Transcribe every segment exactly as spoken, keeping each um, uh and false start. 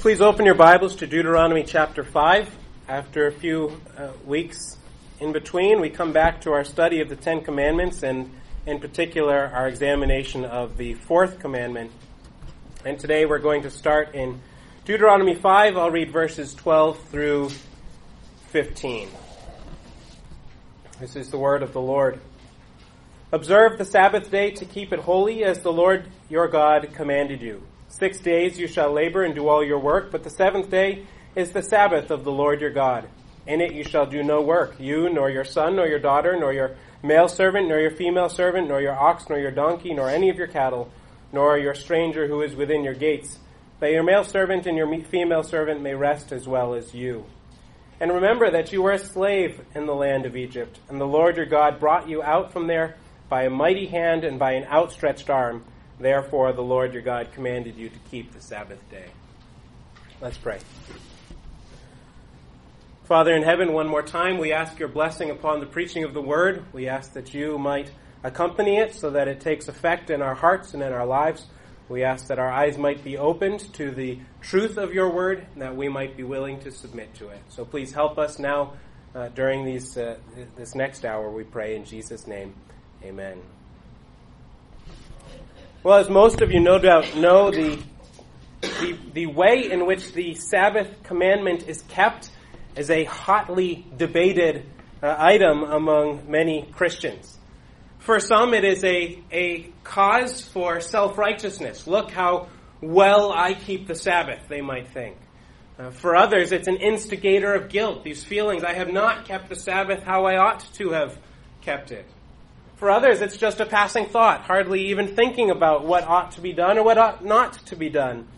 Please open your Bibles to Deuteronomy chapter five. After a few uh, weeks in between, we come back to our study of the Ten Commandments, and in particular, our examination of the fourth commandment. And today we're going to start in Deuteronomy five. I'll read verses twelve through fifteen. This is the word of the Lord. Observe the Sabbath day to keep it holy, as the Lord your God commanded you. Six days you shall labor and do all your work, but the seventh day is the Sabbath of the Lord your God. In it you shall do no work, you, nor your son, nor your daughter, nor your male servant, nor your female servant, nor your ox, nor your donkey, nor any of your cattle, nor your stranger who is within your gates. That your male servant and your female servant may rest as well as you. And remember that you were a slave in the land of Egypt, and the Lord your God brought you out from there by a mighty hand and by an outstretched arm. Therefore, the Lord your God commanded you to keep the Sabbath day. Let's pray. Father in heaven, one more time, we ask your blessing upon the preaching of the word. We ask that you might accompany it so that it takes effect in our hearts and in our lives. We ask that our eyes might be opened to the truth of your word, and that we might be willing to submit to it. So please help us now uh, during these uh, this next hour, we pray in Jesus' name. Amen. Well, as most of you no doubt know, the, the the way in which the Sabbath commandment is kept is a hotly debated uh, item among many Christians. For some, it is a, a cause for self-righteousness. Look how well I keep the Sabbath, they might think. Uh, for others, it's an instigator of guilt, these feelings, I have not kept the Sabbath how I ought to have kept it. For others, it's just a passing thought, hardly even thinking about what ought to be done or what ought not to be done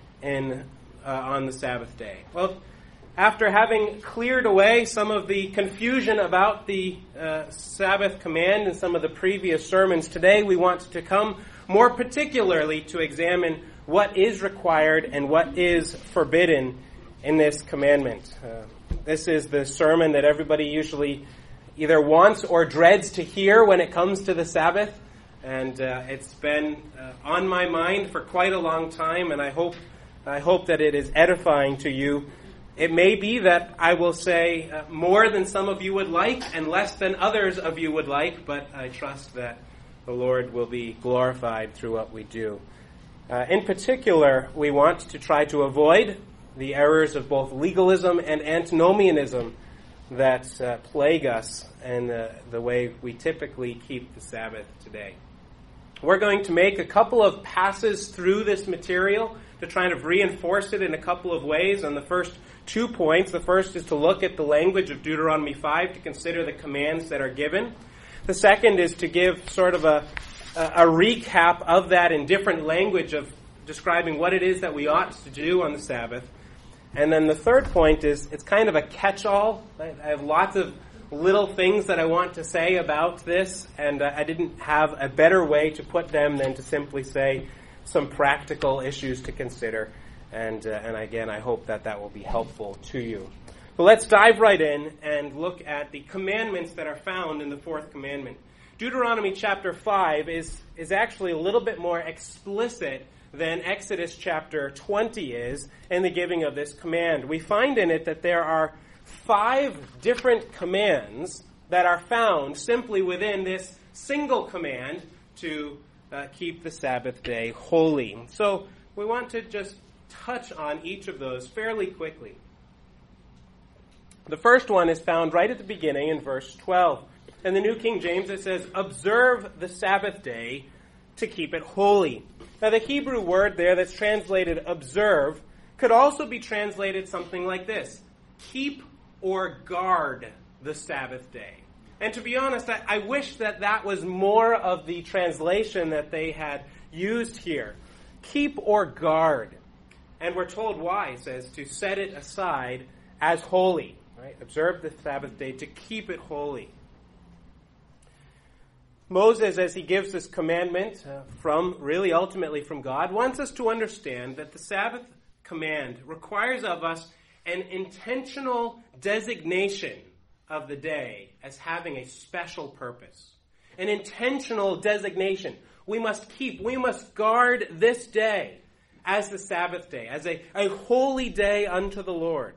in uh, on the Sabbath day. Well, after having cleared away some of the confusion about the uh, Sabbath command in some of the previous sermons, today we want to come more particularly to examine what is required and what is forbidden in this commandment. Uh, this is the sermon that everybody usually either wants or dreads to hear when it comes to the Sabbath. And uh, it's been uh, on my mind for quite a long time, and I hope I hope that it is edifying to you. It may be that I will say uh, more than some of you would like and less than others of you would like, but I trust that the Lord will be glorified through what we do. Uh, in particular, we want to try to avoid the errors of both legalism and antinomianism that uh, plague us and uh, the way we typically keep the Sabbath today. We're going to make a couple of passes through this material to try to reinforce it in a couple of ways. On the first two points, the first is to look at the language of Deuteronomy five, to consider the commands that are given. The second is to give sort of a, a, a recap of that in different language of describing what it is that we ought to do on the Sabbath. And then the third point is, it's kind of a catch-all. I have lots of little things that I want to say about this, and uh, I didn't have a better way to put them than to simply say some practical issues to consider. And, uh, and again, I hope that that will be helpful to you. But let's dive right in and look at the commandments that are found in the fourth commandment. Deuteronomy chapter five is, is actually a little bit more explicit than Exodus chapter twenty is in the giving of this command. We find in it that there are five different commands that are found simply within this single command to uh, keep the Sabbath day holy. So we want to just touch on each of those fairly quickly. The first one is found right at the beginning in verse twelve. In the New King James it says, "Observe the Sabbath day to keep it holy." Now, the Hebrew word there that's translated observe could also be translated something like this: keep or guard the Sabbath day. And to be honest, I, I wish that that was more of the translation that they had used here. Keep or guard. And we're told why. It says to set it aside as holy. Right? Observe the Sabbath day to keep it holy. Moses, as he gives this commandment uh, from, really ultimately from God, wants us to understand that the Sabbath command requires of us an intentional designation of the day as having a special purpose. An intentional designation. We must keep, we must guard this day as the Sabbath day, as a, a holy day unto the Lord.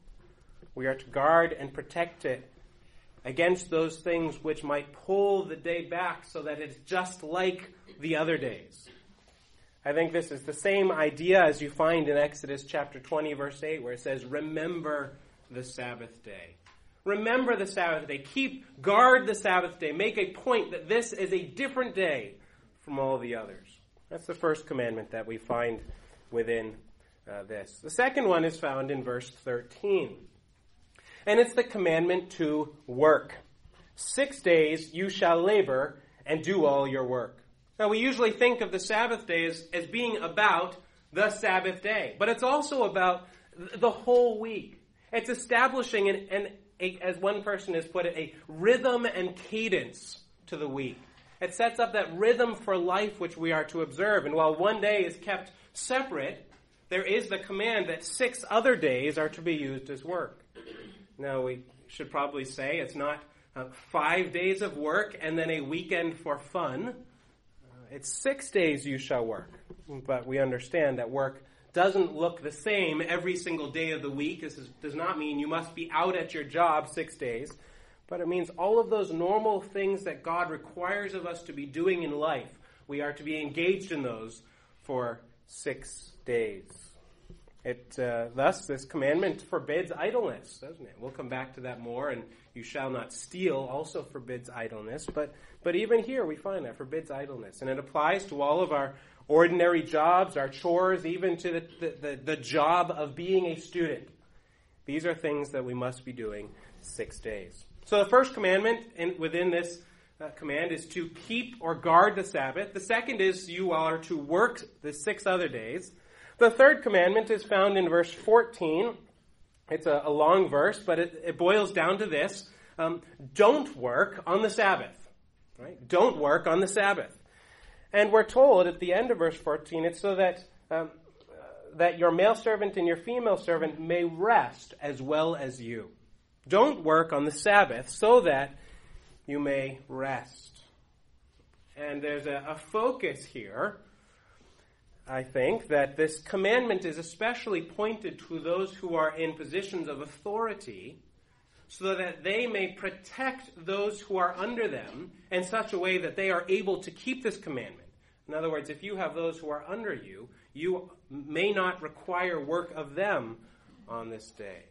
We are to guard and protect it against those things which might pull the day back so that it's just like the other days. I think this is the same idea as you find in Exodus chapter twenty, verse eight, where it says, remember the Sabbath day. Remember the Sabbath day. Keep, guard the Sabbath day. Make a point that this is a different day from all the others. That's the first commandment that we find within uh, this. The second one is found in verse thirteen. And it's the commandment to work. Six days you shall labor and do all your work. Now, we usually think of the Sabbath day as, as being about the Sabbath day, but it's also about the whole week. It's establishing, an, an, a, as one person has put it, a rhythm and cadence to the week. It sets up that rhythm for life which we are to observe. And while one day is kept separate, there is the command that six other days are to be used as work. Now, we should probably say it's not uh, five days of work and then a weekend for fun. It's six days you shall work. But we understand that work doesn't look the same every single day of the week. This is, does not mean you must be out at your job six days. But it means all of those normal things that God requires of us to be doing in life, we are to be engaged in those for six days. It uh, thus, this commandment forbids idleness, doesn't it? We'll come back to that more, and you shall not steal also forbids idleness. But but even here we find that forbids idleness. And it applies to all of our ordinary jobs, our chores, even to the, the, the, the job of being a student. These are things that we must be doing six days. So the first commandment in, within this uh, command is to keep or guard the Sabbath. The second is you are to work the six other days. The third commandment is found in verse fourteen. It's a, a long verse, but it, it boils down to this. Um, don't work on the Sabbath. Right? Don't work on the Sabbath. And we're told at the end of verse fourteen, it's so that um, uh, that your male servant and your female servant may rest as well as you. Don't work on the Sabbath so that you may rest. And there's a, a focus here, I think, that this commandment is especially pointed to those who are in positions of authority so that they may protect those who are under them in such a way that they are able to keep this commandment. In other words, if you have those who are under you, you may not require work of them on this day.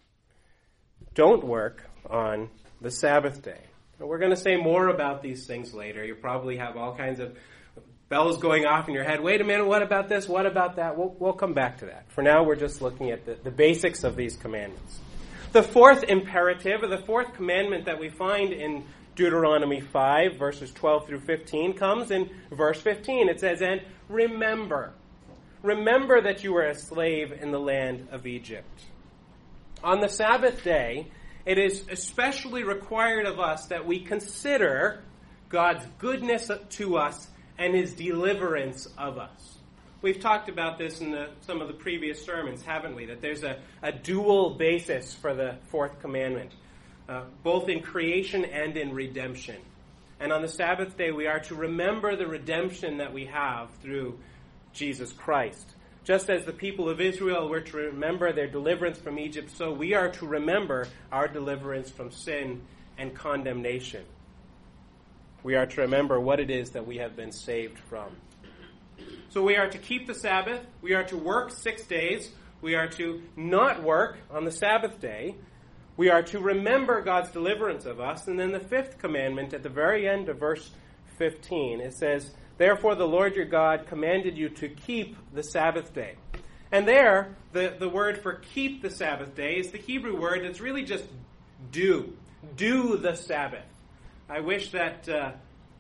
Don't work on the Sabbath day. And we're going to say more about these things later. You probably have all kinds of bells going off in your head. Wait a minute, what about this? What about that? We'll, we'll come back to that. For now, we're just looking at the, the basics of these commandments. The fourth imperative, or the fourth commandment that we find in Deuteronomy five, verses twelve through fifteen, comes in verse fifteen. It says, and remember, remember that you were a slave in the land of Egypt. On the Sabbath day, it is especially required of us that we consider God's goodness to us and his deliverance of us. We've talked about this in the, some of the previous sermons, haven't we? That there's a, a dual basis for the fourth commandment, uh, both in creation and in redemption. And on the Sabbath day, we are to remember the redemption that we have through Jesus Christ. Just as the people of Israel were to remember their deliverance from Egypt, so we are to remember our deliverance from sin and condemnation. We are to remember what it is that we have been saved from. So we are to keep the Sabbath. We are to work six days. We are to not work on the Sabbath day. We are to remember God's deliverance of us. And then the fifth commandment at the very end of verse fifteen, it says, therefore the Lord your God commanded you to keep the Sabbath day. And there, the, the word for keep the Sabbath day is the Hebrew word that's really just do. Do the Sabbath. I wish that uh,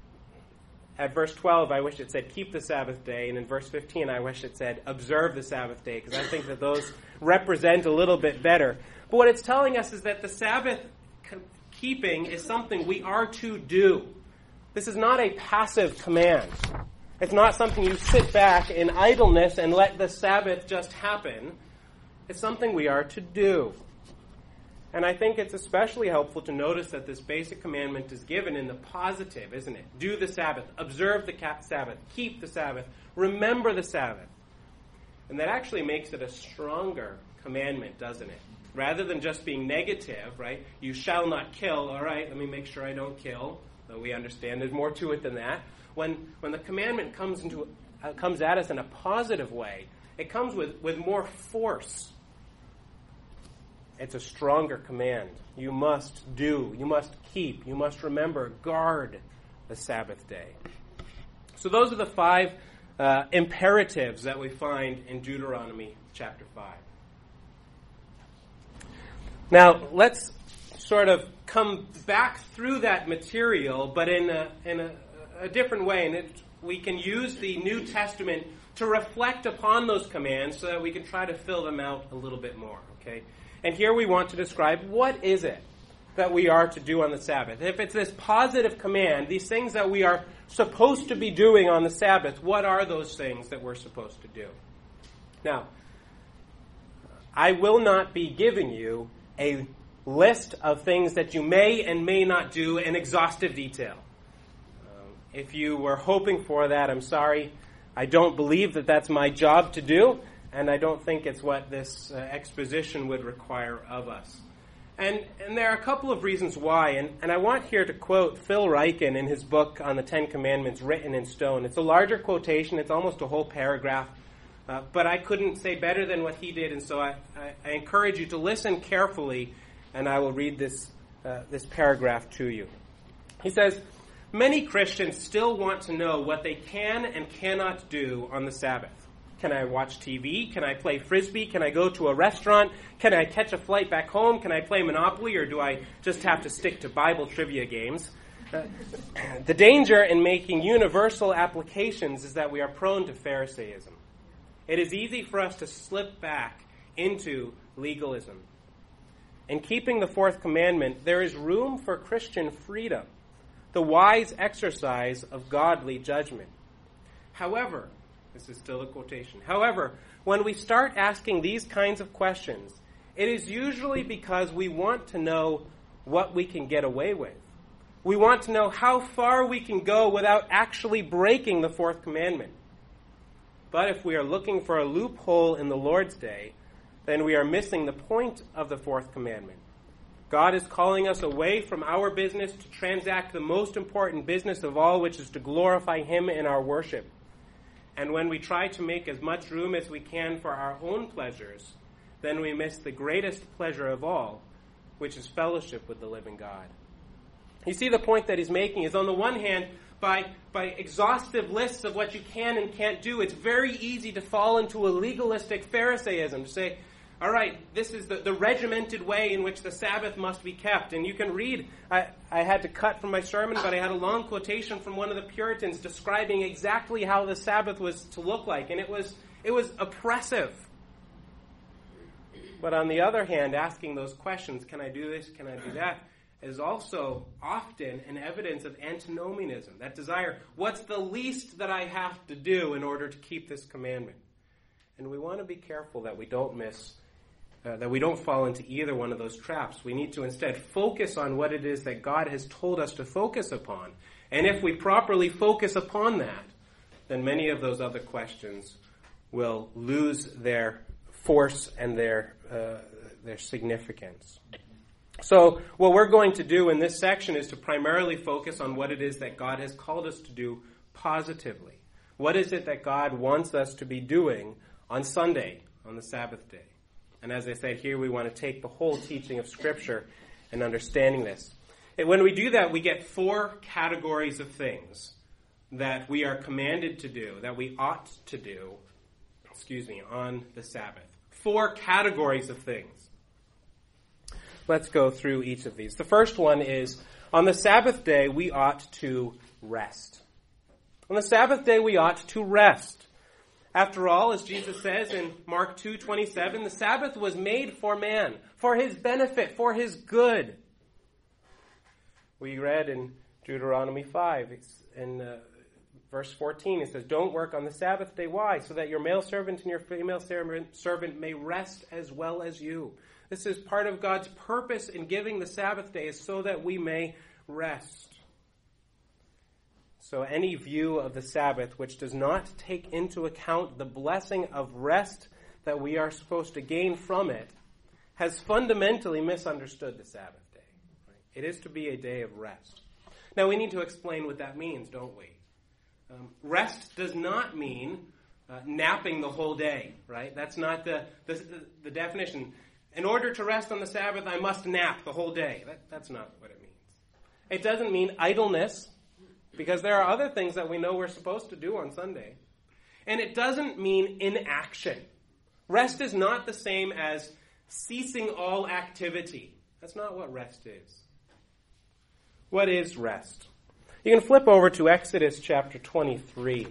at verse twelve, I wish it said keep the Sabbath day. And in verse fifteen, I wish it said observe the Sabbath day, because I think that those represent a little bit better. But what it's telling us is that the Sabbath keeping is something we are to do. This is not a passive command. It's not something you sit back in idleness and let the Sabbath just happen. It's something we are to do. And I think it's especially helpful to notice that this basic commandment is given in the positive, isn't it? Do the Sabbath. Observe the Sabbath. Keep the Sabbath. Remember the Sabbath. And that actually makes it a stronger commandment, doesn't it? Rather than just being negative, right? You shall not kill. All right, let me make sure I don't kill. So we understand there's more to it than that. When when the commandment comes into uh, comes at us in a positive way, it comes with, with more force. It's a stronger command. You must do, you must keep, you must remember, guard the Sabbath day. So those are the five uh, imperatives that we find in Deuteronomy chapter five. Now, let's sort of come back through that material, but in a, in a, a different way. And it, we can use the New Testament to reflect upon those commands so that we can try to fill them out a little bit more, okay? And here we want to describe what is it that we are to do on the Sabbath. If it's this positive command, these things that we are supposed to be doing on the Sabbath, what are those things that we're supposed to do? Now, I will not be giving you a list of things that you may and may not do in exhaustive detail. Um, if you were hoping for that, I'm sorry. I don't believe that that's my job to do, and I don't think it's what this uh, exposition would require of us. And and there are a couple of reasons why, and, and I want here to quote Phil Ryken in his book on the Ten Commandments, Written in Stone. It's a larger quotation, it's almost a whole paragraph, uh, but I couldn't say better than what he did, and so I, I, I encourage you to listen carefully, and I will read this uh, this paragraph to you. He says, "Many Christians still want to know what they can and cannot do on the Sabbath. Can I watch T V? Can I play Frisbee? Can I go to a restaurant? Can I catch a flight back home? Can I play Monopoly? Or do I just have to stick to Bible trivia games?" Uh, the danger in making universal applications is that we are prone to Pharisaism. It is easy for us to slip back into legalism. In keeping the fourth commandment, there is room for Christian freedom, the wise exercise of godly judgment. However, this is still a quotation. However, when we start asking these kinds of questions, it is usually because we want to know what we can get away with. We want to know how far we can go without actually breaking the fourth commandment. But if we are looking for a loophole in the Lord's day, then we are missing the point of the fourth commandment. God is calling us away from our business to transact the most important business of all, which is to glorify Him in our worship. And when we try to make as much room as we can for our own pleasures, then we miss the greatest pleasure of all, which is fellowship with the living God. You see, the point that he's making is, on the one hand, by, by exhaustive lists of what you can and can't do, it's very easy to fall into a legalistic Pharisaism, to say, all right, this is the, the regimented way in which the Sabbath must be kept. And you can read, I, I had to cut from my sermon, but I had a long quotation from one of the Puritans describing exactly how the Sabbath was to look like. And it was it was oppressive. But on the other hand, asking those questions, can I do this, can I do that, is also often an evidence of antinomianism, that desire, what's the least that I have to do in order to keep this commandment? And we want to be careful that we don't miss Uh, that we don't fall into either one of those traps. We need to instead focus on what it is that God has told us to focus upon. And if we properly focus upon that, then many of those other questions will lose their force and their uh, their significance. So what we're going to do in this section is to primarily focus on what it is that God has called us to do positively. What is it that God wants us to be doing on Sunday, on the Sabbath day? And as I said, here we want to take the whole teaching of Scripture and understanding this. And when we do that, we get four categories of things that we are commanded to do, that we ought to do, excuse me, on the Sabbath. Four categories of things. Let's go through each of these. The first one is, on the Sabbath day, we ought to rest. On the Sabbath day, we ought to rest. After all, as Jesus says in Mark two twenty-seven, the Sabbath was made for man, for his benefit, for his good. We read in Deuteronomy five, in uh, verse fourteen, it says, "Don't work on the Sabbath day." Why? So that your male servant and your female servant may rest as well as you. This is part of God's purpose in giving the Sabbath day, is so that we may rest. So any view of the Sabbath which does not take into account the blessing of rest that we are supposed to gain from it has fundamentally misunderstood the Sabbath day. Right? It is to be a day of rest. Now we need to explain what that means, don't we? Um, rest does not mean uh, napping the whole day, right? That's not the, the, the, the definition. In order to rest on the Sabbath, I must nap the whole day. That, that's not what it means. It doesn't mean idleness, because there are other things that we know we're supposed to do on Sunday. And it doesn't mean inaction. Rest is not the same as ceasing all activity. That's not what rest is. What is rest? You can flip over to Exodus chapter twenty-three.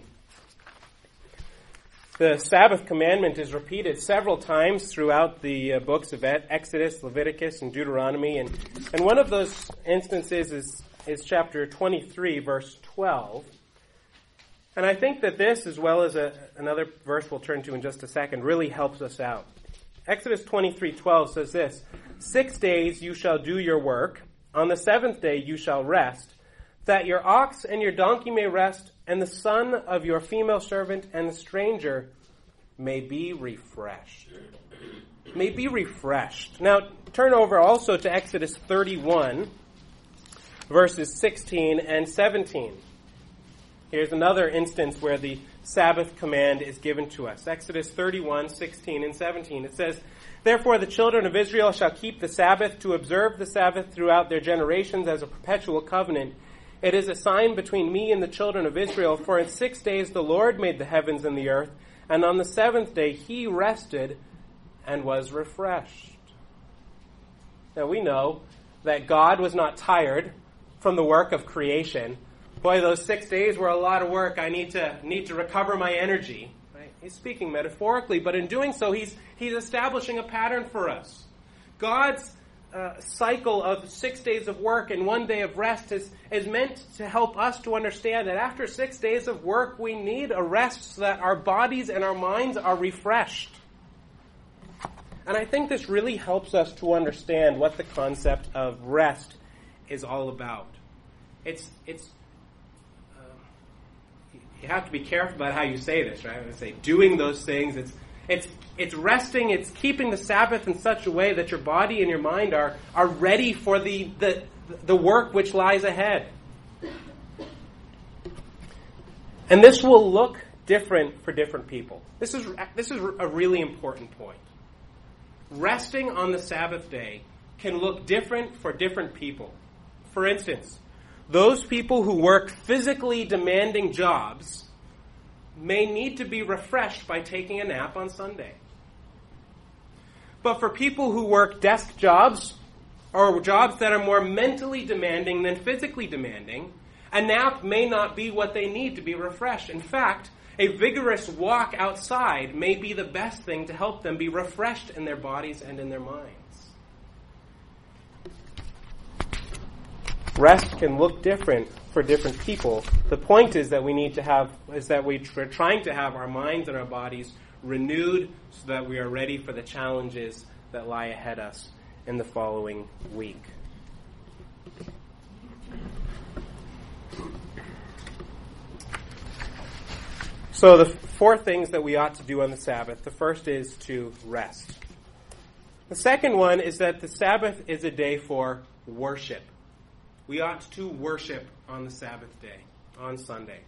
The Sabbath commandment is repeated several times throughout the uh, books of Exodus, Leviticus, and Deuteronomy. And, and one of those instances is, is chapter twenty-three, verse twelve. And I think that this, as well as a, another verse we'll turn to in just a second, really helps us out. Exodus twenty-three twelve says this, "Six days you shall do your work. On the seventh day you shall rest, that your ox and your donkey may rest, and the son of your female servant and the stranger may be refreshed." May be refreshed. Now, turn over also to Exodus thirty-one, verses sixteen and seventeen. Here's another instance where the Sabbath command is given to us. Exodus thirty-one, sixteen and seventeen. It says, "Therefore the children of Israel shall keep the Sabbath to observe the Sabbath throughout their generations as a perpetual covenant. It is a sign between me and the children of Israel, for in six days the Lord made the heavens and the earth, and on the seventh day he rested and was refreshed." Now we know that God was not tired from the work of creation. Boy, those six days were a lot of work. I need to need to recover my energy. Right? He's speaking metaphorically, but in doing so, he's he's establishing a pattern for us. God's Uh, cycle of six days of work and one day of rest is, is meant to help us to understand that after six days of work, we need a rest so that our bodies and our minds are refreshed. And I think this really helps us to understand what the concept of rest is all about. It's, it's, uh, you have to be careful about how you say this, right? I would say doing those things, it's It's it's resting, it's keeping the Sabbath in such a way that your body and your mind are, are ready for the, the, the work which lies ahead. And this will look different for different people. This is this is a really important point. Resting on the Sabbath day can look different for different people. For instance, those people who work physically demanding jobs may need to be refreshed by taking a nap on Sunday. But for people who work desk jobs, or jobs that are more mentally demanding than physically demanding, a nap may not be what they need to be refreshed. In fact, a vigorous walk outside may be the best thing to help them be refreshed in their bodies and in their minds. Rest can look different for different people. The point is that we need to have, is that we're trying to have our minds and our bodies renewed so that we are ready for the challenges that lie ahead us in the following week. So the four things that we ought to do on the Sabbath. The first is to rest. The second one is that the Sabbath is a day for worship. We ought to worship on the Sabbath day, on Sunday.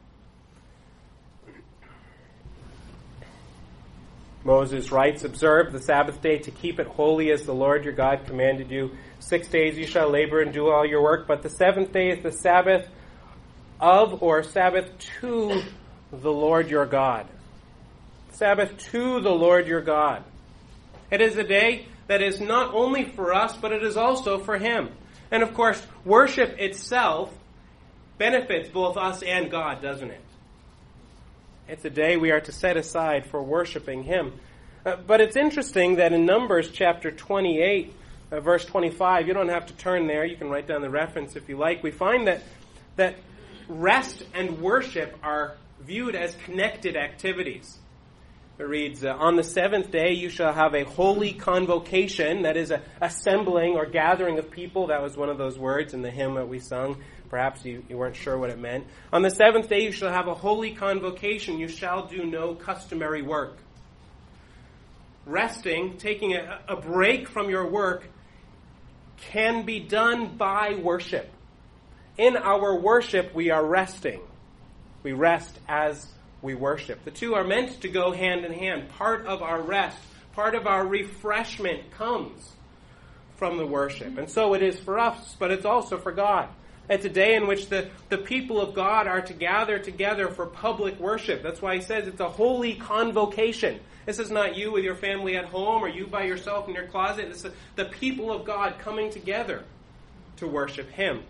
Moses writes, "Observe the Sabbath day to keep it holy as the Lord your God commanded you. Six days you shall labor and do all your work, but the seventh day is the Sabbath of or Sabbath to the Lord your God." Sabbath to the Lord your God. It is a day that is not only for us, but it is also for Him. And of course, worship itself benefits both us and God, doesn't it? It's a day we are to set aside for worshiping Him. Uh, but it's interesting that in Numbers chapter twenty-eight, uh, verse twenty-five, you don't have to turn there, you can write down the reference if you like, we find that, that rest and worship are viewed as connected activities. It reads, uh, on the seventh day you shall have a holy convocation, that is, a assembling or gathering of people. That was one of those words in the hymn that we sung. Perhaps you, you weren't sure what it meant. On the seventh day you shall have a holy convocation. You shall do no customary work. Resting, taking a, a break from your work, can be done by worship. In our worship, we are resting. We rest as we worship. The two are meant to go hand in hand. Part of our rest, part of our refreshment comes from the worship. And so it is for us, but it's also for God. It's a day in which the, the people of God are to gather together for public worship. That's why he says it's a holy convocation. This is not you with your family at home or you by yourself in your closet. It's the people of God coming together to worship him.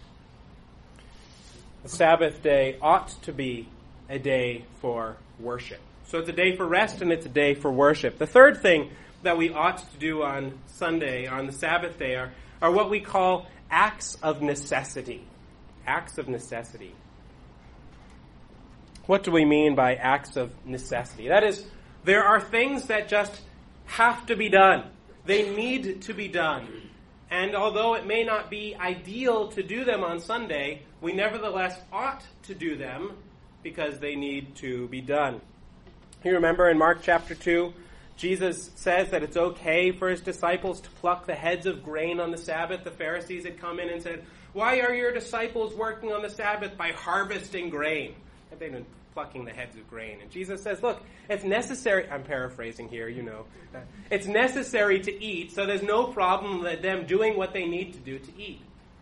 The Sabbath day ought to be a day for worship. So it's a day for rest and it's a day for worship. The third thing that we ought to do on Sunday, on the Sabbath day, are, are what we call acts of necessity. Acts of necessity. What do we mean by acts of necessity? That is, there are things that just have to be done. They need to be done. And although it may not be ideal to do them on Sunday, we nevertheless ought to do them because they need to be done. You remember in Mark chapter two, Jesus says that it's okay for his disciples to pluck the heads of grain on the Sabbath. The Pharisees had come in and said, why are your disciples working on the Sabbath by harvesting grain? And they've been plucking the heads of grain. And Jesus says, look, it's necessary, I'm paraphrasing here, you know, it's necessary to eat, so there's no problem with them doing what they need to do to eat.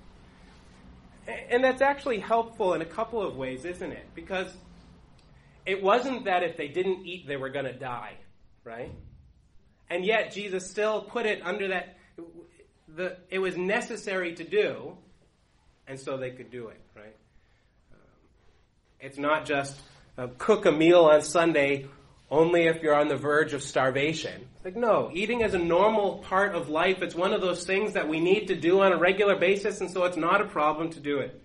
And that's actually helpful in a couple of ways, isn't it? Because it wasn't that if they didn't eat, they were going to die, right? And yet Jesus still put it under that, the, it was necessary to do, and so they could do it, right? Um, it's not just uh, cook a meal on Sunday only if you're on the verge of starvation. It's like, no, eating is a normal part of life. It's one of those things that we need to do on a regular basis, and so it's not a problem to do it.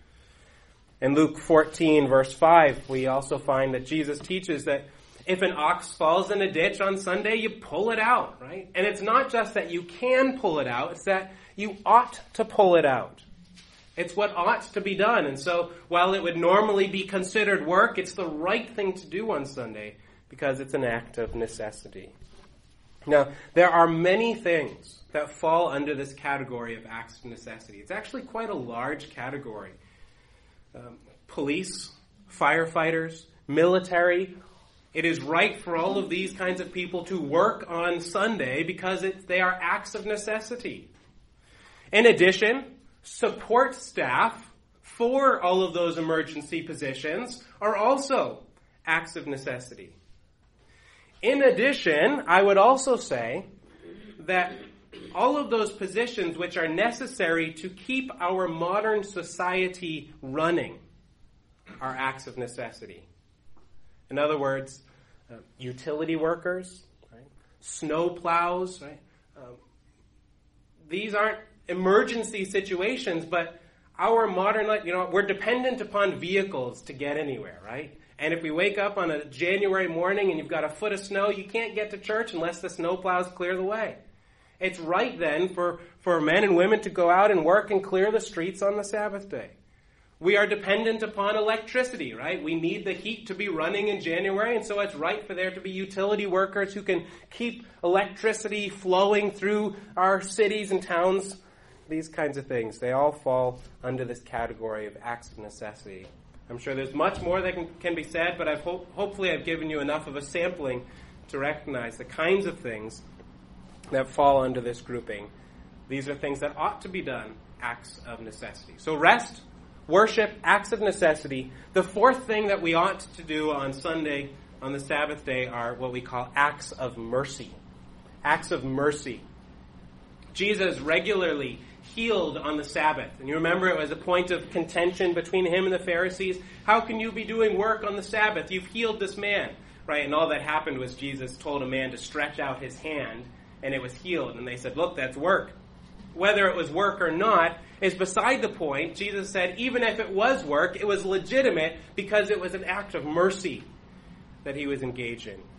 In Luke fourteen, verse five, we also find that Jesus teaches that if an ox falls in a ditch on Sunday, you pull it out, right? And it's not just that you can pull it out, it's that you ought to pull it out. It's what ought to be done. And so while it would normally be considered work, it's the right thing to do on Sunday because it's an act of necessity. Now, there are many things that fall under this category of acts of necessity. It's actually quite a large category. Um, police, firefighters, military. It is right for all of these kinds of people to work on Sunday because it, they are acts of necessity. In addition, support staff for all of those emergency positions are also acts of necessity. In addition, I would also say that all of those positions which are necessary to keep our modern society running are acts of necessity. In other words, uh, utility workers, right? Snow plows, right? Um, these aren't emergency situations, but our modern life, you know, we're dependent upon vehicles to get anywhere, right? And if we wake up on a January morning and you've got a foot of snow, you can't get to church unless the snow plows clear the way. It's right then for, for men and women to go out and work and clear the streets on the Sabbath day. We are dependent upon electricity, right? We need the heat to be running in January, and so it's right for there to be utility workers who can keep electricity flowing through our cities and towns. These kinds of things, they all fall under this category of acts of necessity. I'm sure there's much more that can, can be said, but I've ho- hopefully I've given you enough of a sampling to recognize the kinds of things that fall under this grouping. These are things that ought to be done, acts of necessity. So rest, worship, acts of necessity. The fourth thing that we ought to do on Sunday, on the Sabbath day, are what we call acts of mercy. Acts of mercy. Jesus regularly healed on the Sabbath. And you remember it was a point of contention between him and the Pharisees. How can you be doing work on the Sabbath? You've healed this man. Right? And all that happened was Jesus told a man to stretch out his hand, and it was healed. And they said, look, that's work. Whether it was work or not is beside the point. Jesus said even if it was work, it was legitimate because it was an act of mercy that he was engaged in.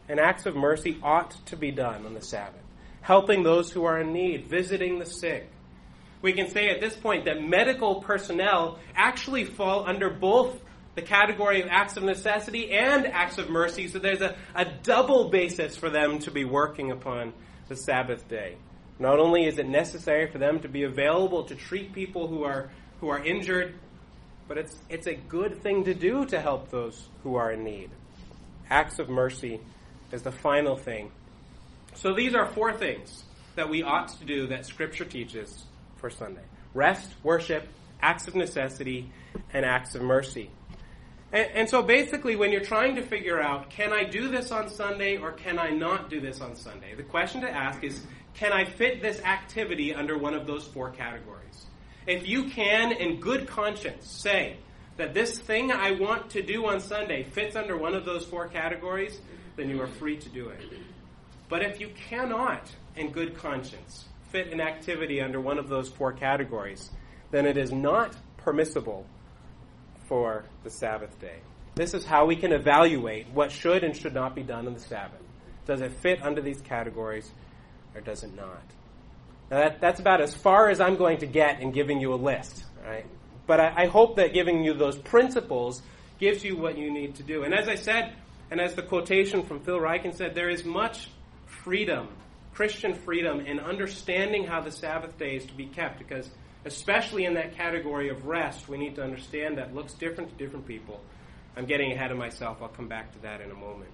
and acts of mercy ought to be done on the Sabbath. Helping those who are in need, visiting the sick. We can say at this point that medical personnel actually fall under both the category of acts of necessity and acts of mercy, so there's a, a double basis for them to be working upon the Sabbath day. Not only is it necessary for them to be available to treat people who are who are injured, but it's it's a good thing to do to help those who are in need. Acts of mercy is the final thing. So these are four things that we ought to do that Scripture teaches for Sunday. Rest, worship, acts of necessity, and acts of mercy. And, and so basically when you're trying to figure out, can I do this on Sunday or can I not do this on Sunday? The question to ask is, can I fit this activity under one of those four categories? If you can, in good conscience, say that this thing I want to do on Sunday fits under one of those four categories, then you are free to do it. But if you cannot, in good conscience, fit an activity under one of those four categories, then it is not permissible for the Sabbath day. This is how we can evaluate what should and should not be done on the Sabbath. Does it fit under these categories or does it not? Now that, that's about as far as I'm going to get in giving you a list, right? But I, I hope that giving you those principles gives you what you need to do. And as I said, and as the quotation from Phil Ryken said, there is much freedom, Christian freedom, in understanding how the Sabbath day is to be kept, because especially in that category of rest, we need to understand that looks different to different people. I'm getting ahead of myself. I'll come back to that in a moment.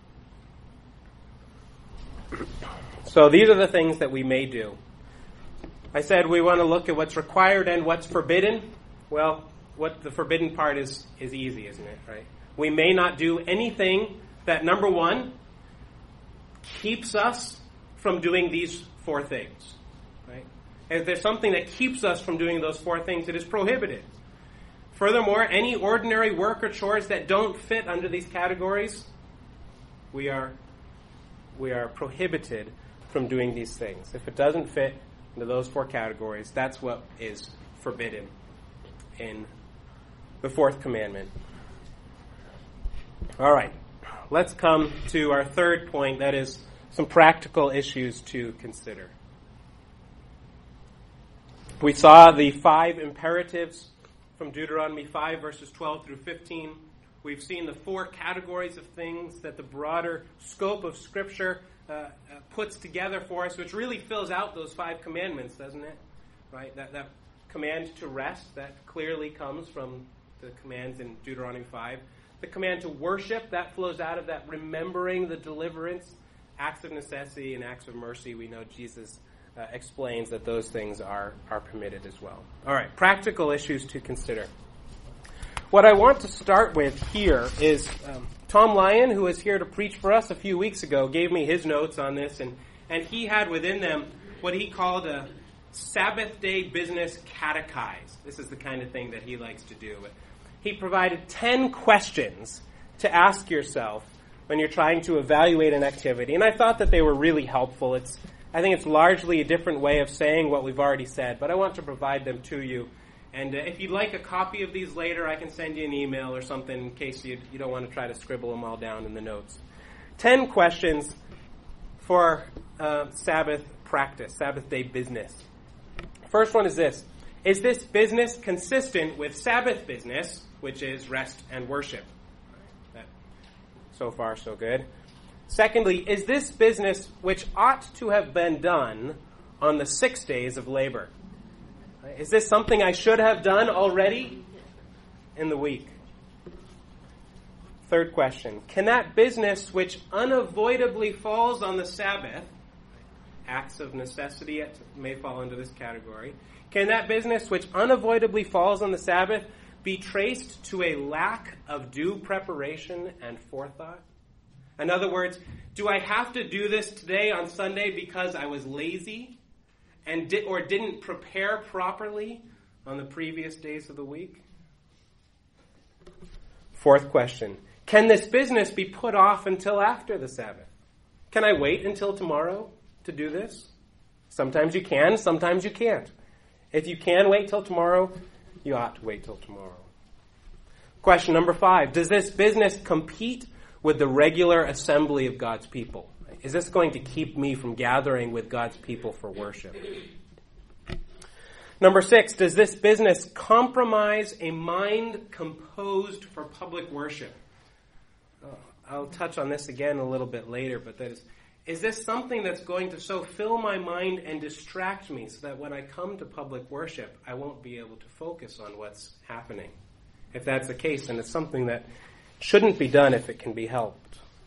So these are the things that we may do. I said we want to look at what's required and what's forbidden. Well, what the forbidden part is is easy, isn't it? Right? We may not do anything that, number one, keeps us from doing these four things. Right? If there's something that keeps us from doing those four things, it is prohibited. Furthermore, any ordinary work or chores that don't fit under these categories, we are we are prohibited from doing these things. If it doesn't fit into those four categories, that's what is forbidden in the fourth commandment. All right, let's come to our third point, that is some practical issues to consider. We saw the five imperatives from Deuteronomy five, verses twelve through fifteen. We've seen the four categories of things that the broader scope of Scripture uh, uh, puts together for us, which really fills out those five commandments, doesn't it? Right? That that command to rest, that clearly comes from the commands in Deuteronomy five. The command to worship, that flows out of that remembering the deliverance. Acts of necessity and acts of mercy, we know Jesus uh, explains that those things are, are permitted as well. All right, practical issues to consider. What I want to start with here is um, Tom Lyon, who was here to preach for us a few weeks ago, gave me his notes on this, and, and he had within them what he called a Sabbath day business catechize. This is the kind of thing that he likes to do. He provided ten questions to ask yourself when you're trying to evaluate an activity, and I thought that they were really helpful. It's, I think it's largely a different way of saying what we've already said, but I want to provide them to you. And uh, if you'd like a copy of these later, I can send you an email or something in case you, you don't want to try to scribble them all down in the notes. Ten questions for uh, Sabbath practice, Sabbath day business. First one is this. Is this business consistent with Sabbath business, which is rest and worship? That, so far, so good. Secondly, is this business which ought to have been done on the six days of labor? Is this something I should have done already in the week? Third question. Can that business which unavoidably falls on the Sabbath, acts of necessity may fall into this category, can that business which unavoidably falls on the Sabbath be traced to a lack of due preparation and forethought? In other words, do I have to do this today on Sunday because I was lazy? And did, or didn't prepare properly on the previous days of the week? Fourth question. Can this business be put off until after the Sabbath? Can I wait until tomorrow to do this? Sometimes you can, sometimes you can't. If you can wait till tomorrow, you ought to wait till tomorrow. Question number five. Does this business compete with the regular assembly of God's people? Is this going to keep me from gathering with God's people for worship? Number six, does this business compromise a mind composed for public worship? Uh, I'll touch on this again a little bit later, but that is, is this something that's going to so fill my mind and distract me so that when I come to public worship, I won't be able to focus on what's happening? If that's the case, then it's something that shouldn't be done if it can be helped.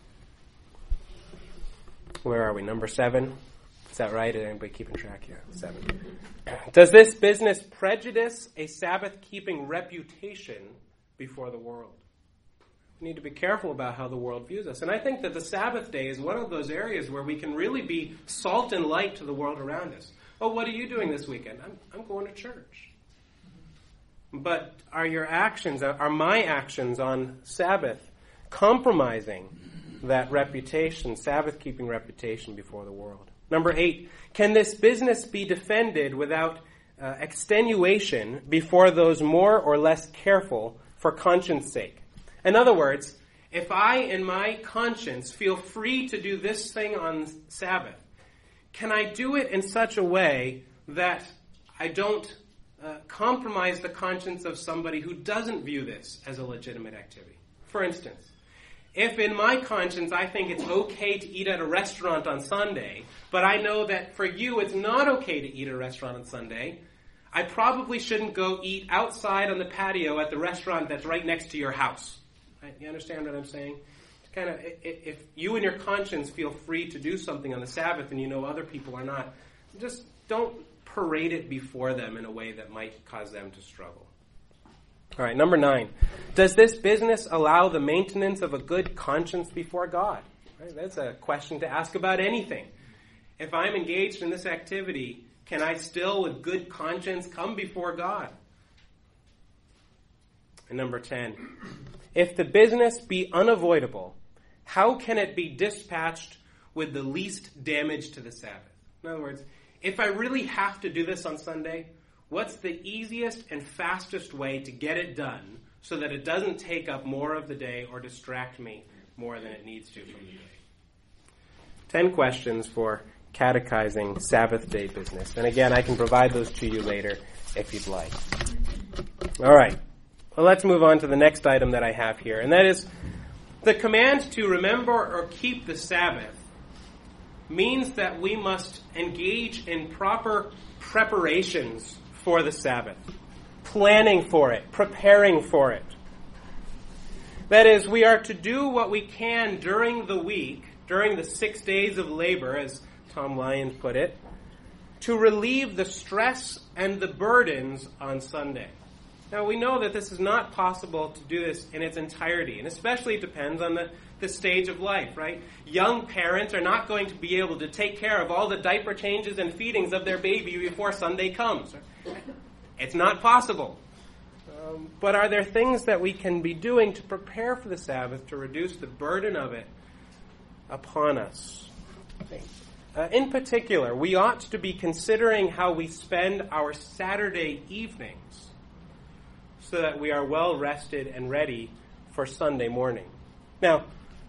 Where are we? Number seven? Is that right? Is anybody keeping track here? Seven. Does this business prejudice a Sabbath-keeping reputation before the world? We need to be careful about how the world views us. And I think that the Sabbath day is one of those areas where we can really be salt and light to the world around us. Oh, what are you doing this weekend? I'm, I'm going to church. But are your actions, are my actions on Sabbath compromising that reputation, Sabbath-keeping reputation before the world? Number eight, can this business be defended without uh, extenuation before those more or less careful for conscience sake? In other words, if I in my conscience feel free to do this thing on Sabbath, can I do it in such a way that I don't uh, compromise the conscience of somebody who doesn't view this as a legitimate activity? For instance, if in my conscience I think it's okay to eat at a restaurant on Sunday, but I know that for you it's not okay to eat at a restaurant on Sunday, I probably shouldn't go eat outside on the patio at the restaurant that's right next to your house. Right? You understand what I'm saying? It's kind of, if you and your conscience feel free to do something on the Sabbath and you know other people are not, just don't parade it before them in a way that might cause them to struggle. All right, number nine. Does this business allow the maintenance of a good conscience before God? Right, that's a question to ask about anything. If I'm engaged in this activity, can I still, with good conscience, come before God? And number ten. If the business be unavoidable, how can it be dispatched with the least damage to the Sabbath? In other words, if I really have to do this on Sunday, what's the easiest and fastest way to get it done so that it doesn't take up more of the day or distract me more than it needs to from the day? Ten questions for catechizing Sabbath day business. And again, I can provide those to you later if you'd like. All right. Well, let's move on to the next item that I have here, and that is the command to remember or keep the Sabbath means that we must engage in proper preparations for the Sabbath, planning for it, preparing for it. That is, we are to do what we can during the week, during the six days of labor, as Tom Lyons put it, to relieve the stress and the burdens on Sunday. Now, we know that this is not possible to do this in its entirety, and especially it depends on the, the stage of life, right? Young parents are not going to be able to take care of all the diaper changes and feedings of their baby before Sunday comes. It's not possible. Um, but are there things that we can be doing to prepare for the Sabbath, to reduce the burden of it upon us? Uh, in particular, we ought to be considering how we spend our Saturday evenings, so that we are well rested and ready for Sunday morning. Now,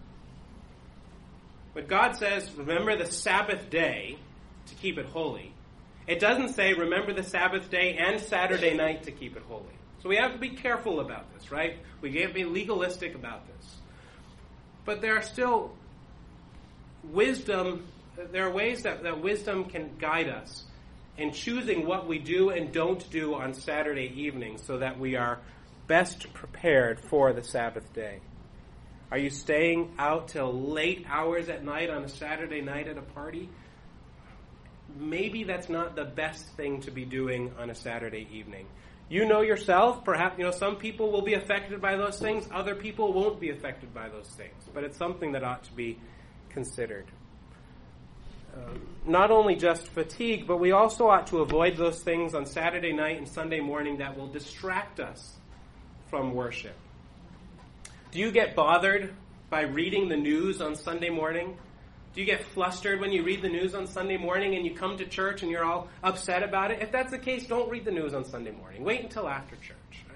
when God says, remember the Sabbath day to keep it holy, it doesn't say remember the Sabbath day and Saturday night to keep it holy. So we have to be careful about this, right? We can't be legalistic about this. But there are still wisdom, there are ways that, that wisdom can guide us in choosing what we do and don't do on Saturday evening so that we are best prepared for the Sabbath day. Are you staying out till late hours at night on a Saturday night at a party? Maybe that's not the best thing to be doing on a Saturday evening. You know yourself, perhaps, you know, some people will be affected by those things, other people won't be affected by those things. But it's something that ought to be considered. Um, not only just fatigue, but we also ought to avoid those things on Saturday night and Sunday morning that will distract us from worship. Do you get bothered by reading the news on Sunday morning? Do you get flustered when you read the news on Sunday morning and you come to church and you're all upset about it? If that's the case, don't read the news on Sunday morning. Wait until after church. Right?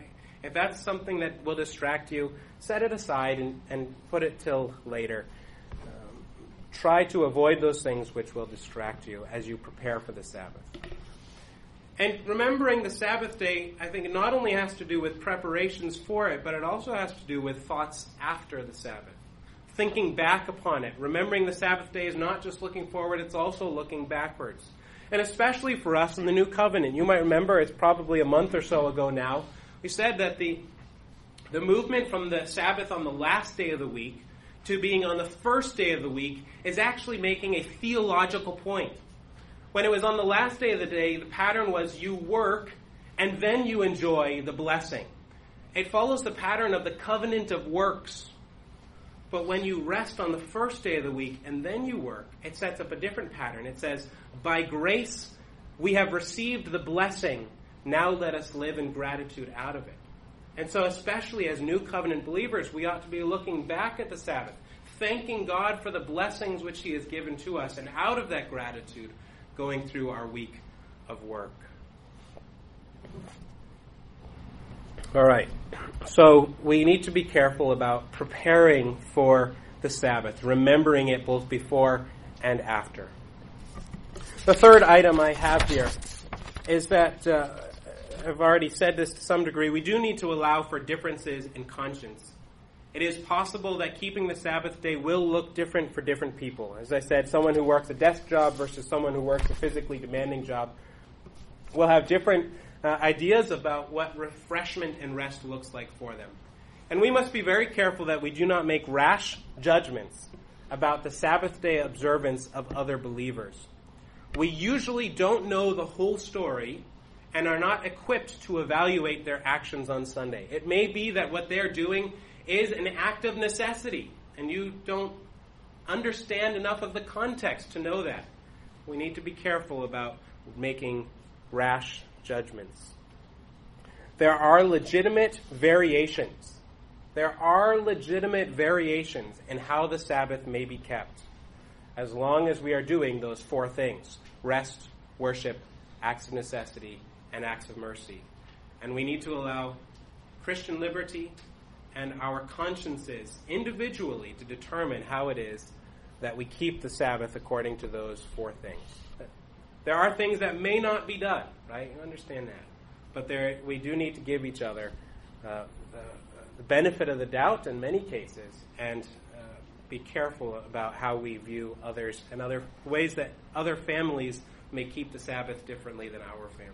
If that's something that will distract you, set it aside and, and put it till later. Um, try to avoid those things which will distract you as you prepare for the Sabbath. And remembering the Sabbath day, I think it not only has to do with preparations for it, but it also has to do with thoughts after the Sabbath. Thinking back upon it. Remembering the Sabbath day is not just looking forward, it's also looking backwards. And especially for us in the New Covenant. You might remember, it's probably a month or so ago now, we said that the, the movement from the Sabbath on the last day of the week to being on the first day of the week is actually making a theological point. When it was on the last day of the day, the pattern was you work and then you enjoy the blessing. It follows the pattern of the covenant of works. But when you rest on the first day of the week and then you work, it sets up a different pattern. It says, by grace we have received the blessing. Now let us live in gratitude out of it. And so especially as New Covenant believers, we ought to be looking back at the Sabbath, thanking God for the blessings which He has given to us, and out of that gratitude, going through our week of work. All right. So we need to be careful about preparing for the Sabbath, remembering it both before and after. The third item I have here is that, uh, I've already said this to some degree, we do need to allow for differences in conscience. It is possible that keeping the Sabbath day will look different for different people. As I said, someone who works a desk job versus someone who works a physically demanding job will have different uh, ideas about what refreshment and rest looks like for them. And we must be very careful that we do not make rash judgments about the Sabbath day observance of other believers. We usually don't know the whole story and are not equipped to evaluate their actions on Sunday. It may be that what they're doing is an act of necessity, and you don't understand enough of the context to know that. We need to be careful about making rash judgments. There are legitimate variations. There are legitimate variations in how the Sabbath may be kept, as long as we are doing those four things: rest, worship, acts of necessity, and acts of mercy. And we need to allow Christian liberty and our consciences individually to determine how it is that we keep the Sabbath according to those four things. There are things that may not be done, right? You understand that. But there, we do need to give each other uh, the, the benefit of the doubt in many cases, and uh, be careful about how we view others and other ways that other families may keep the Sabbath differently than our family.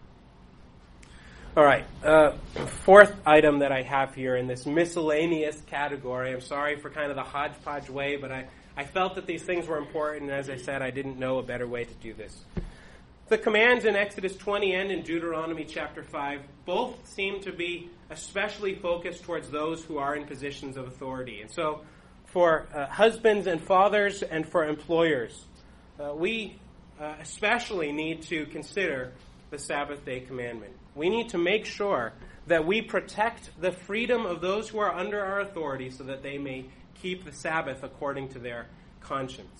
All right, uh, fourth item that I have here in this miscellaneous category. I'm sorry for kind of the hodgepodge way, but I, I felt that these things were important, and as I said, I didn't know a better way to do this. The commands in Exodus twenty and in Deuteronomy chapter five both seem to be especially focused towards those who are in positions of authority. And so for uh, husbands and fathers and for employers, uh, we uh, especially need to consider the Sabbath day commandment. We need to make sure that we protect the freedom of those who are under our authority so that they may keep the Sabbath according to their conscience.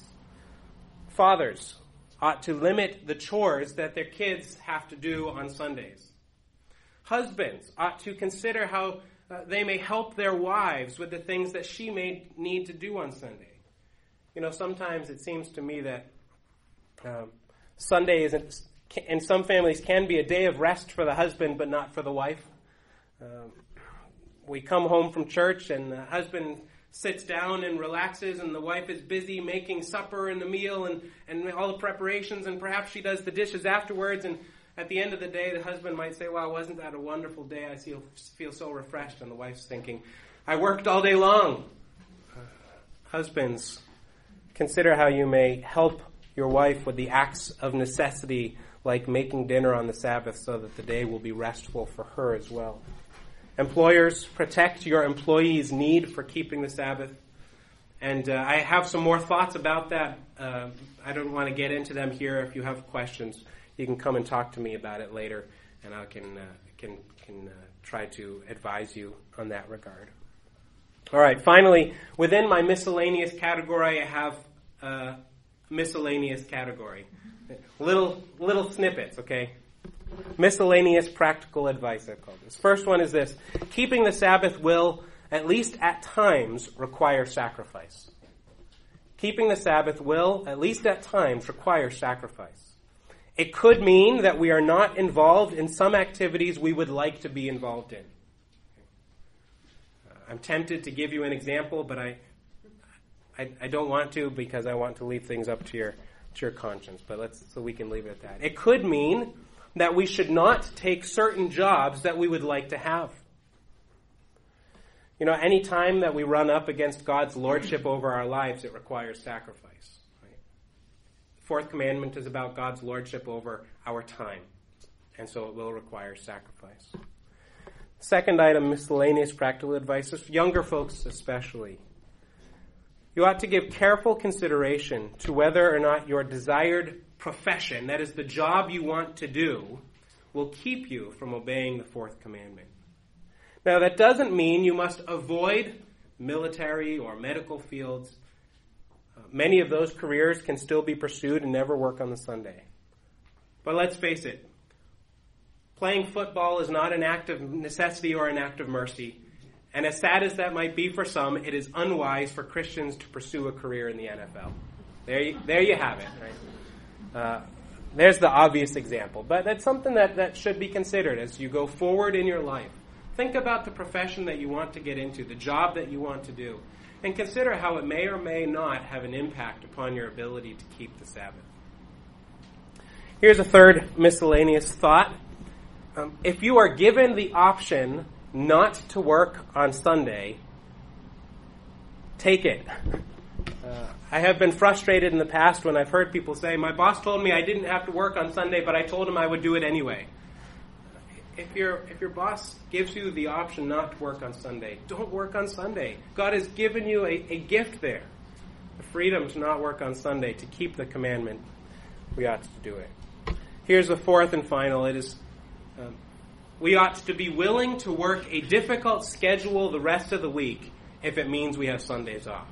Fathers ought to limit the chores that their kids have to do on Sundays. Husbands ought to consider how uh, they may help their wives with the things that she may need to do on Sunday. You know, sometimes it seems to me that um, Sunday isn't, in some families, can be a day of rest for the husband, but not for the wife. Um, we come home from church and the husband sits down and relaxes, and the wife is busy making supper and the meal and, and all the preparations, and perhaps she does the dishes afterwards, and at the end of the day, the husband might say, "Wow, wasn't that a wonderful day? I feel, feel so refreshed." And the wife's thinking, "I worked all day long." Uh, husbands, consider how you may help your wife with the acts of necessity, like making dinner on the Sabbath, so that the day will be restful for her as well. Employers, protect your employees' need for keeping the Sabbath. And uh, I have some more thoughts about that. Uh, I don't want to get into them here. If you have questions, you can come and talk to me about it later, and I can uh, can can uh, try to advise you on that regard. All right. Finally, within my miscellaneous category, I have a miscellaneous category. Little little snippets. Okay. Miscellaneous practical advice, I've called this. First one is this. Keeping the Sabbath will, at least at times, require sacrifice. Keeping the Sabbath will, at least at times, require sacrifice. It could mean that we are not involved in some activities we would like to be involved in. I'm tempted to give you an example, but I, I, I don't want to because I want to leave things up to your, to your conscience. But let's so we can leave it at that. It could mean that we should not take certain jobs that we would like to have. You know, any time that we run up against God's lordship over our lives, it requires sacrifice. Right? The fourth commandment is about God's lordship over our time, and so it will require sacrifice. Second item, miscellaneous practical advice, for younger folks especially. You ought to give careful consideration to whether or not your desired profession, that is the job you want to do, will keep you from obeying the fourth commandment. Now, that doesn't mean you must avoid military or medical fields. Uh, many of those careers can still be pursued and never work on the Sunday. But let's face it, playing football is not an act of necessity or an act of mercy. And as sad as that might be for some, it is unwise for Christians to pursue a career in the N F L. There you, there you have it. Right? Uh, there's the obvious example. But that's something that, that should be considered as you go forward in your life. Think about the profession that you want to get into, the job that you want to do, and consider how it may or may not have an impact upon your ability to keep the Sabbath. Here's a third miscellaneous thought. Um, if you are given the option not to work on Sunday, take it. Uh, I have been frustrated in the past when I've heard people say, my boss told me I didn't have to work on Sunday, but I told him I would do it anyway. If your if your boss gives you the option not to work on Sunday, don't work on Sunday. God has given you a, a gift there, the freedom to not work on Sunday, to keep the commandment. We ought to do it. Here's the fourth and final. It is um, we ought to be willing to work a difficult schedule the rest of the week if it means we have Sundays off.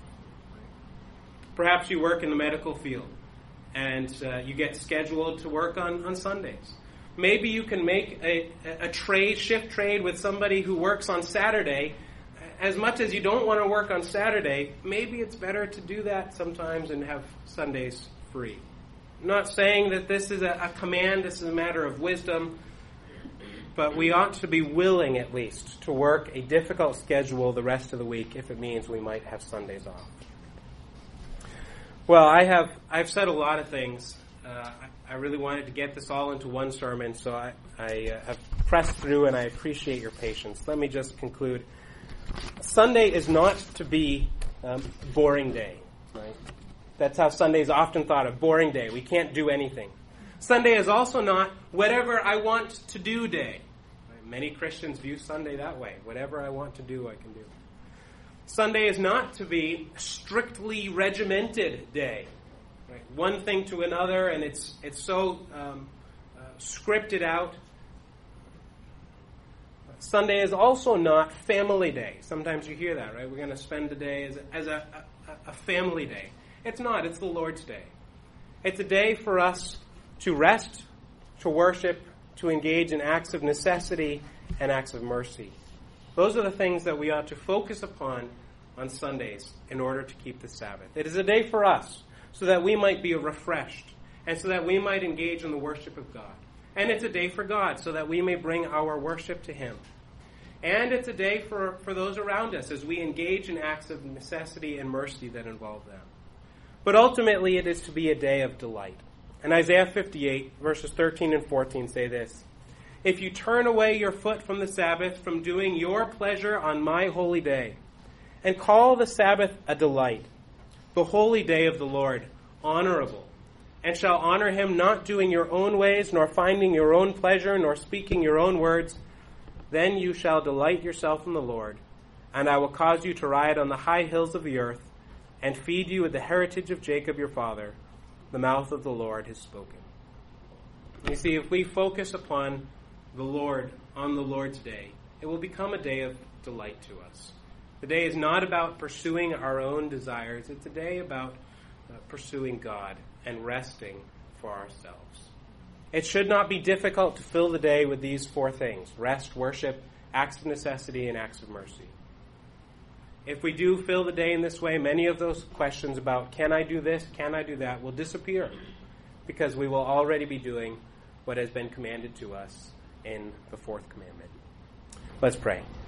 Perhaps you work in the medical field and uh, you get scheduled to work on, on Sundays. Maybe you can make a, a trade, shift trade with somebody who works on Saturday. As much as you don't want to work on Saturday, maybe it's better to do that sometimes and have Sundays free. I'm not saying that this is a, a command, this is a matter of wisdom, but we ought to be willing at least to work a difficult schedule the rest of the week if it means we might have Sundays off. Well, I have I've said a lot of things. Uh, I really wanted to get this all into one sermon, so I, I uh, have pressed through, and I appreciate your patience. Let me just conclude. Sunday is not to be um, boring day, right? That's how Sunday is often thought of, boring day. We can't do anything. Sunday is also not whatever I want to do day. Right? Many Christians view Sunday that way. Whatever I want to do, I can do. Sunday is not to be strictly regimented day. Right. One thing to another, and it's it's so um, uh, scripted out. Sunday is also not family day. Sometimes you hear that, right? We're going to spend the day as, a, as a, a, a family day. It's not. It's the Lord's day. It's a day for us to rest, to worship, to engage in acts of necessity and acts of mercy. Those are the things that we ought to focus upon on Sundays in order to keep the Sabbath. It is a day for us, so that we might be refreshed, and so that we might engage in the worship of God. And it's a day for God, so that we may bring our worship to Him. And it's a day for, for those around us, as we engage in acts of necessity and mercy that involve them. But ultimately, it is to be a day of delight. And Isaiah fifty-eight, verses thirteen and fourteen say this: If you turn away your foot from the Sabbath, from doing your pleasure on my holy day, and call the Sabbath a delight, the holy day of the Lord, honorable, and shall honor him, not doing your own ways, nor finding your own pleasure, nor speaking your own words, then you shall delight yourself in the Lord, and I will cause you to ride on the high hills of the earth, and feed you with the heritage of Jacob your father. The mouth of the Lord has spoken. You see, if we focus upon the Lord on the Lord's day, it will become a day of delight to us. The day is not about pursuing our own desires. It's a day about uh, pursuing God and resting for ourselves. It should not be difficult to fill the day with these four things: rest, worship, acts of necessity, and acts of mercy. If we do fill the day in this way, many of those questions about can I do this, can I do that, will disappear, because we will already be doing what has been commanded to us in the fourth commandment. Let's pray.